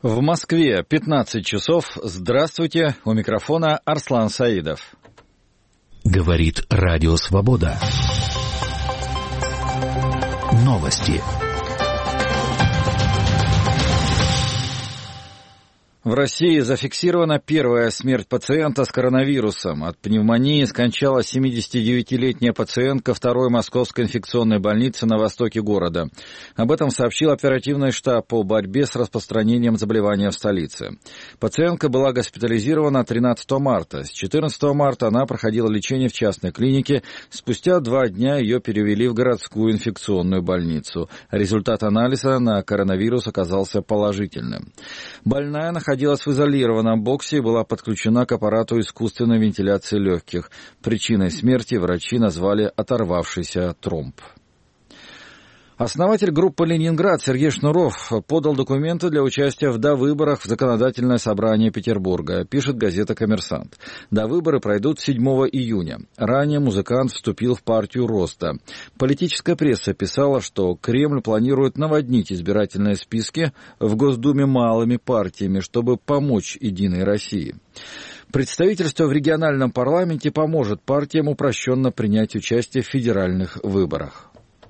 В Москве 15 часов. Здравствуйте. У микрофона Арслан Саидов. Говорит Радио Свобода. Новости. В России зафиксирована первая смерть пациента с коронавирусом. От пневмонии скончалась 79-летняя пациентка второй Московской инфекционной больницы на востоке города. Об этом сообщил оперативный штаб по борьбе с распространением заболевания в столице. Пациентка была госпитализирована 13 марта. С 14 марта она проходила лечение в частной клинике. Спустя 2 дня ее перевели в городскую инфекционную больницу. Результат анализа на коронавирус оказался положительным. Больная находилась в изолированном боксе и была подключена к аппарату искусственной вентиляции легких. Причиной смерти врачи назвали оторвавшийся тромб. Основатель группы «Ленинград» Сергей Шнуров подал документы для участия в довыборах в Законодательное собрание Петербурга, пишет газета «Коммерсант». Довыборы пройдут 7 июня. Ранее музыкант вступил в партию Роста. Политическая пресса писала, что Кремль планирует наводнить избирательные списки в Госдуме малыми партиями, чтобы помочь «Единой России». Представительство в региональном парламенте поможет партиям упрощенно принять участие в федеральных выборах.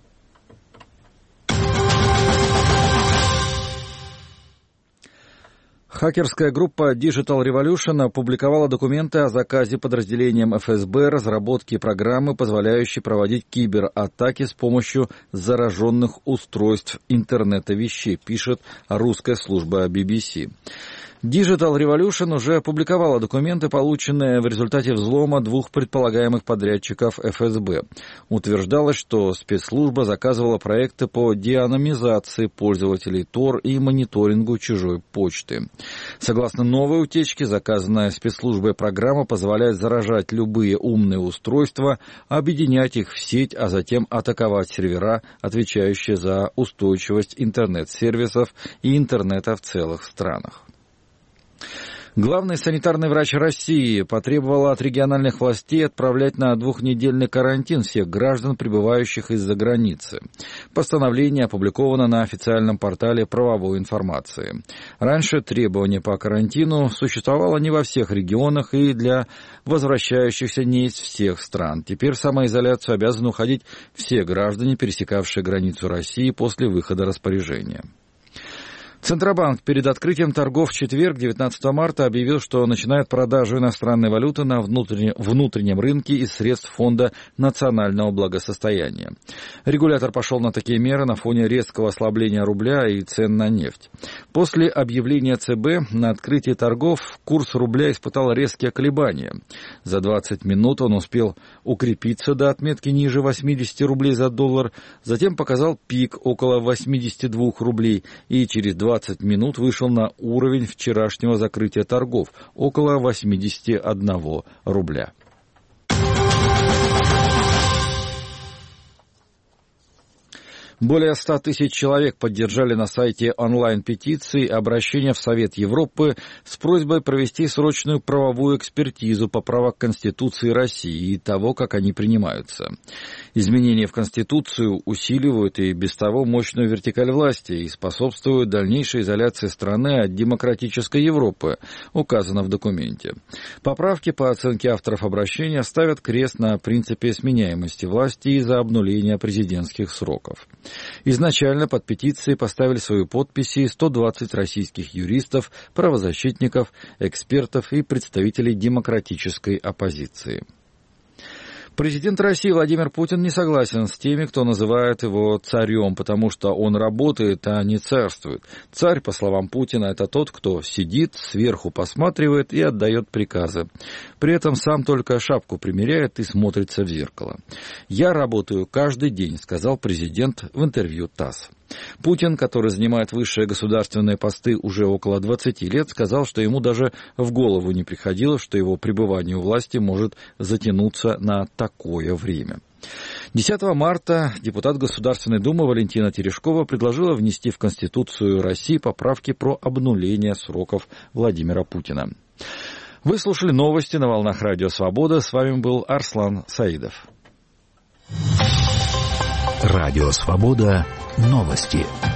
Хакерская группа Digital Revolution опубликовала документы о заказе подразделением ФСБ разработки программы, позволяющей проводить кибератаки с помощью зараженных устройств интернета вещей, пишет русская служба BBC. Digital Revolution уже опубликовала документы, полученные в результате взлома 2 предполагаемых подрядчиков ФСБ. Утверждалось, что спецслужба заказывала проекты по деанонимизации пользователей Tor и мониторингу чужой почты. Согласно новой утечке, заказанная спецслужбой программа позволяет заражать любые умные устройства, объединять их в сеть, а затем атаковать сервера, отвечающие за устойчивость интернет-сервисов и интернета в целых странах. Главный санитарный врач России потребовал от региональных властей отправлять на 2-недельный карантин всех граждан, прибывающих из-за границы. Постановление опубликовано на официальном портале правовой информации. Раньше требование по карантину существовало не во всех регионах и для возвращающихся не из всех стран. Теперь в самоизоляцию обязаны уходить все граждане, пересекавшие границу России после выхода распоряжения. Центробанк перед открытием торгов в четверг, 19 марта, объявил, что начинает продажу иностранной валюты на внутреннем рынке из средств Фонда национального благосостояния. Регулятор пошел на такие меры на фоне резкого ослабления рубля и цен на нефть. После объявления ЦБ на открытии торгов курс рубля испытал резкие колебания. За 20 минут он успел укрепиться до отметки ниже 80 рублей за доллар, затем показал пик около 82 рублей и через 20 минут вышел на уровень вчерашнего закрытия торгов, около 81 рубля. Более 100 тысяч человек поддержали на сайте онлайн-петиции обращение в Совет Европы с просьбой провести срочную правовую экспертизу поправок Конституции России и того, как они принимаются. Изменения в Конституцию усиливают и без того мощную вертикаль власти и способствуют дальнейшей изоляции страны от демократической Европы, указано в документе. Поправки, по оценке авторов обращения, ставят крест на принципе сменяемости власти из-за обнуления президентских сроков. Изначально под петицией поставили свои подписи 120 российских юристов, правозащитников, экспертов и представителей демократической оппозиции. Президент России Владимир Путин не согласен с теми, кто называет его царем, потому что он работает, а не царствует. Царь, по словам Путина, это тот, кто сидит, сверху посматривает и отдает приказы. При этом сам только шапку примеряет и смотрится в зеркало. «Я работаю каждый день», — сказал президент в интервью ТАСС. Путин, который занимает высшие государственные посты уже около 20 лет, сказал, что ему даже в голову не приходило, что его пребывание у власти может затянуться на такое время. 10 марта депутат Государственной Думы Валентина Терешкова предложила внести в Конституцию России поправки про обнуление сроков Владимира Путина. Вы слушали новости на волнах Радио Свобода. С вами был Арслан Саидов. Радио Свобода. Новости.